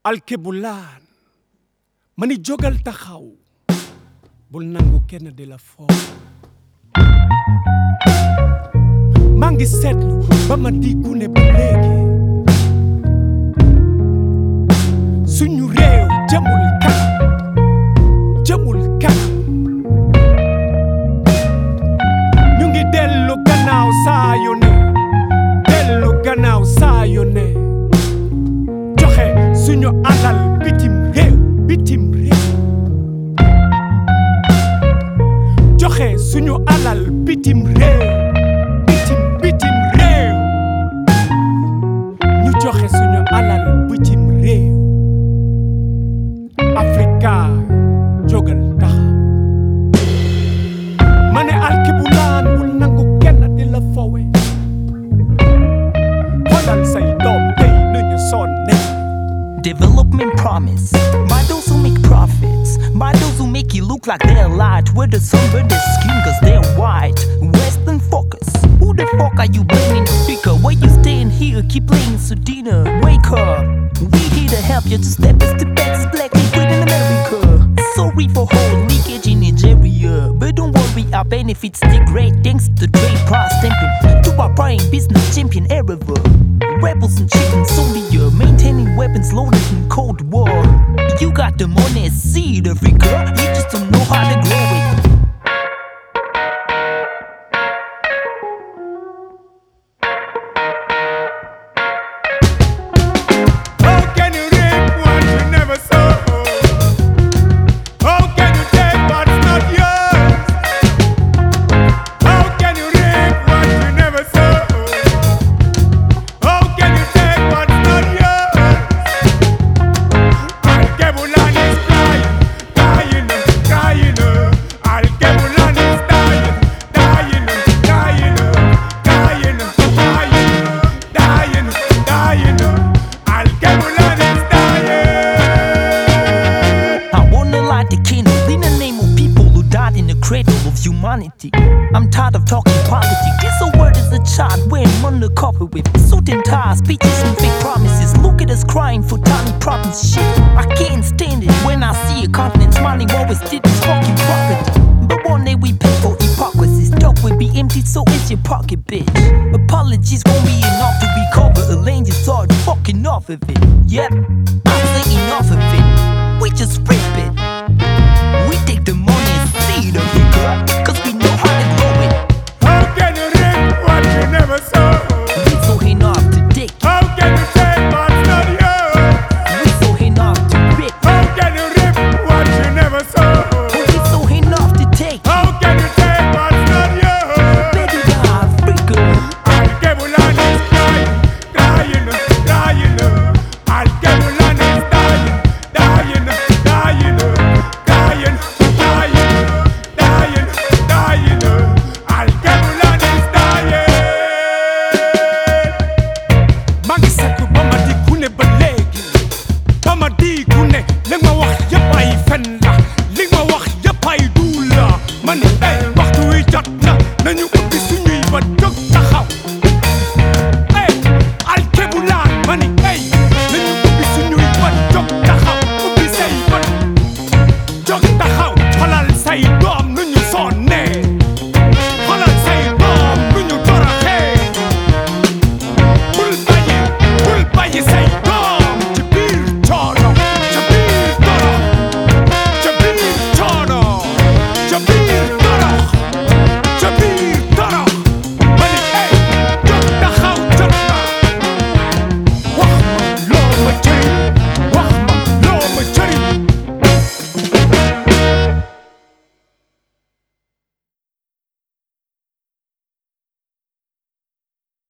alkebulaan mani jógal taxaw bul nangu kenn di la foo maa ngi seetlu ba ma di gune ba léegi suñu réew jëmul kanam ñu ngi dellu gannaaw saa yu ne joxe suñu alal bitim réew joxe suñu alal bitim réew ñu joxe suñu alal bitim réew Afrika jógal taxaw ma ne alkebulaan bul nangu kenn di la fowe xoolal say doom tey nu ñu sonne. Development promise. By those who make profits. By those who make it look like they're light. With the sunburn their skin cause they're white. Western focus. Who the fuck are you blaming the speaker? Why you staying here? Keep playing Sudina. Wake up. We here to help you to step back. Black liquid in America. Sorry for whole leakage in Nigeria. But don't worry, our benefits degrade thanks to trade price stamping. To our prime business champion ever. Rebels and chicken soldier, maintaining weapons loaded in Cold War. You got the money, see the Africa, you just don't know how to grow it. Humanity. I'm tired of talking politics. This a word is a child wearing undercover with suit and ties, speeches and fake promises. Look at us crying for tiny problems. Shit, I can't stand it when I see a continent smiling while we still this fucking profit. But one day we pay for hypocrisy. Stock will be empty, so it's your pocket, bitch. Apologies won't be enough to recover a lane you start fucking off of it. Yep, I'm saying enough of it. We just rip it. We take the money and see the figure, cause we know how to grow it. How can you reap what you never sow? We so enough to take. How can you take what's not yours? We so enough to rip. How can you reap what you never sow? We so enough to take. How can you take what's not yours? Baby, Africa. Alkebulaan is crying. Alkebulaan is dying. Ba ma di ku ne li nga wax yëpp ay fen